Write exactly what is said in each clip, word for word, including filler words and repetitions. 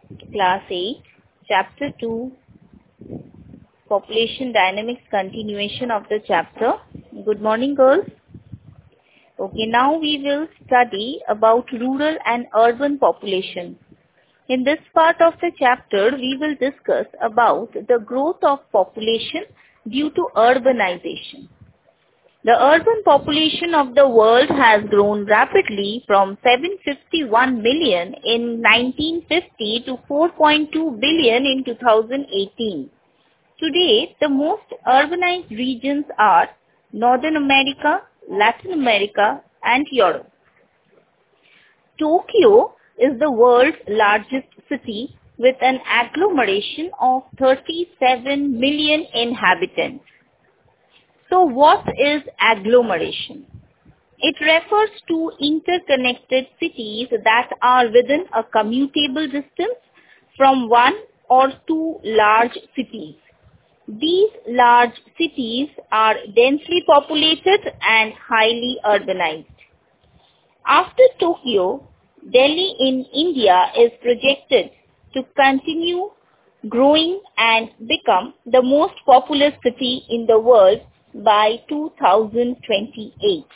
Class eight, Chapter two, Population Dynamics, continuation of the chapter. Good morning, girls. Okay, now we will study about rural and urban population. In this part of the chapter, we will discuss about the growth of population due to urbanization. The urban population of the world has grown rapidly from seven hundred fifty-one million in nineteen fifty to four point two billion in two thousand eighteen. Today, the most urbanized regions are Northern America, Latin America, and Europe. Tokyo is the world's largest city with an agglomeration of thirty-seven million inhabitants. So what is agglomeration? It refers to interconnected cities that are within a commutable distance from one or two large cities. These large cities are densely populated and highly urbanized. After Tokyo, Delhi in India is projected to continue growing and become the most populous city in the world by two thousand twenty-eight.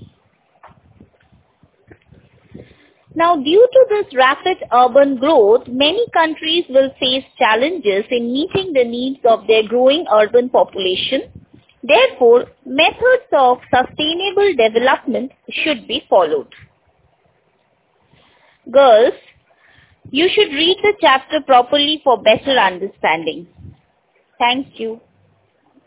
Now, due to this rapid urban growth, many countries will face challenges in meeting the needs of their growing urban population. Therefore, methods of sustainable development should be followed. Girls, you should read the chapter properly for better understanding. Thank you.